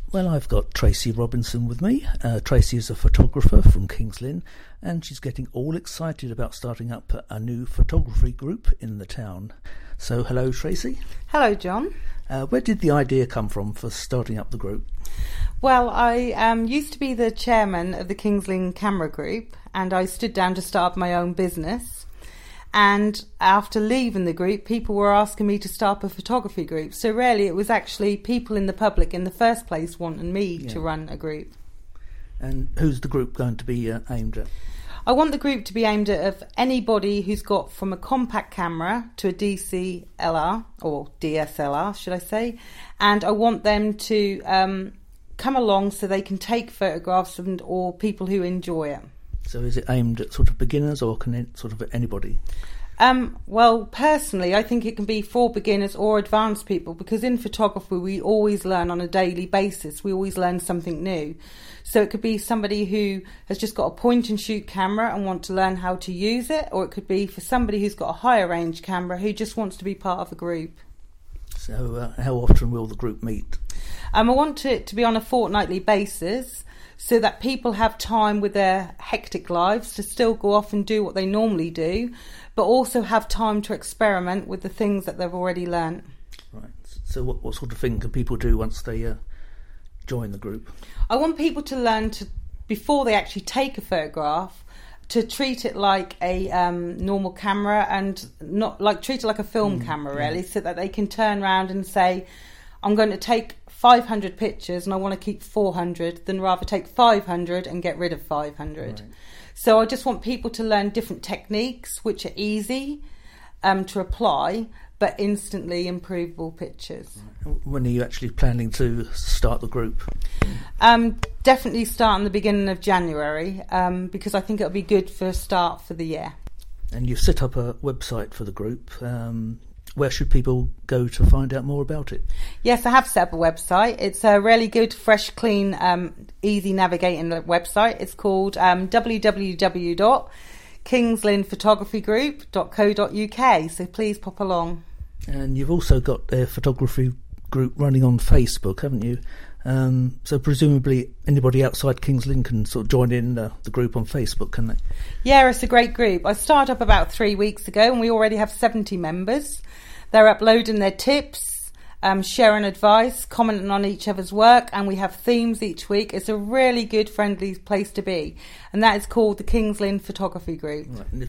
Well, I've got Tracy Robinson with me. Tracy is a photographer from Kings Lynn, and she's getting all excited about starting up a new photography group in the town. So, hello, Tracy. Hello, John. Where did the idea come from for starting up the group? Well, I used to be the chairman of the Kings Lynn Camera Group, and I stood down to start up my own business. And after leaving the group, people were asking me to start up a photography group. So really, it was actually people in the public in the first place wanting me to run a group. And who's the group going to be aimed at? I want the group to be aimed at anybody who's got from a compact camera to a DCLR, or DSLR, should I say. And I want them to come along so they can take photographs or people who enjoy it. So is it aimed at sort of beginners, or can it sort of at anybody? Well, personally, I think it can be for beginners or advanced people, because in photography we always learn on a daily basis. We always learn something new. So it could be somebody who has just got a point and shoot camera and want to learn how to use it, or it could be for somebody who's got a higher range camera who just wants to be part of a group. So how often will the group meet? I want it to be on a fortnightly basis, so that people have time with their hectic lives to still go off and do what they normally do, but also have time to experiment with the things that they've already learnt. Right. So what sort of thing can people do once they join the group? I want people to learn to, before they actually take a photograph, to treat it like a normal camera, and not like treat it like a film camera, really, so that they can turn around and say, I'm going to take 500 pictures and I want to keep 400, than rather take 500 and get rid of 500. Right. So I just want people to learn different techniques which are easy to apply, but instantly improvable pictures. When are you actually planning to start the group? Definitely start in the beginning of January, because I think it'll be good for a start for the year. And you've set up a website for the group. Where should people go to find out more about it? Yes, I have set up a website. It's a really good, fresh, clean, easy navigating website. It's called www.kingslynnphotographygroup.co.uk. So please pop along. And you've also got a photography group running on Facebook, haven't you? So presumably anybody outside Kings Lynn can sort of join in the group on Facebook, can they? Yeah, it's a great group. I started up about 3 weeks ago and we already have 70 members. They're uploading their tips, sharing advice, commenting on each other's work, and we have themes each week. It's a really good, friendly place to be. And that is called the Kings Lynn Photography Group. Right.